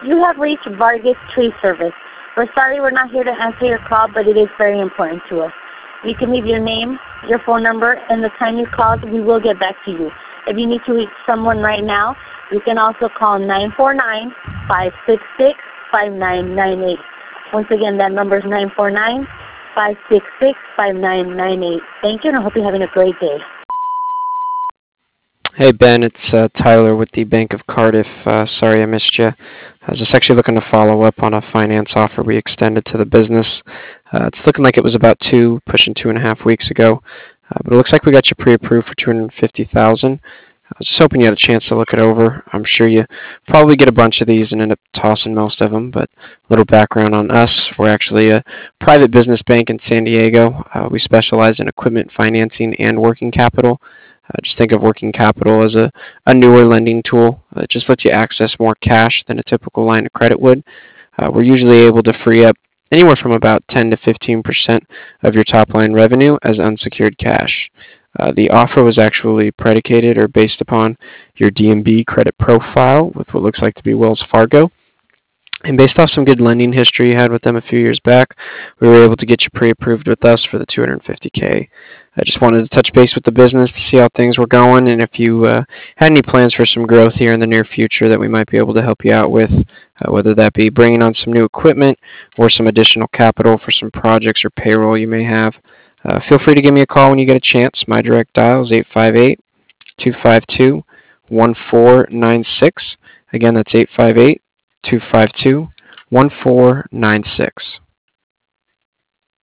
You have reached Vargas Tree Service. We're sorry we're not here to answer your call, but it is very important to us. You can leave your name, your phone number, and the time you called. We will get back to you. If you need to reach someone right now, you can also call 949-566-5998. Once again, that number is 949-566-5998. Thank you, and I hope you're having a great day. Hey Ben, it's Tyler with the Bank of Cardiff. Sorry I missed you. I was just actually looking to follow up on a finance offer we extended to the business. It's looking like it was about pushing 2.5 weeks ago, but it looks like we got you pre-approved for $250,000. I was just hoping you had a chance to look it over. I'm sure you probably get a bunch of these and end up tossing most of them, but a little background on us. We're actually a private business bank in San Diego. We specialize in equipment financing and working capital. Just think of working capital as a newer lending tool. It just lets you access more cash than a typical line of credit would. We're usually able to free up anywhere from about 10 to 15% of your top line revenue as unsecured cash. The offer was actually predicated or based upon your DMB credit profile with what looks like to be Wells Fargo. And based off some good lending history you had with them a few years back, we were able to get you pre-approved with us for the $250K. I just wanted to touch base with the business to see how things were going and if you had any plans for some growth here in the near future that we might be able to help you out with, whether that be bringing on some new equipment or some additional capital for some projects or payroll you may have. Feel free to give me a call when you get a chance. My direct dial is 858-252-1496. Again, that's 858-252-1496.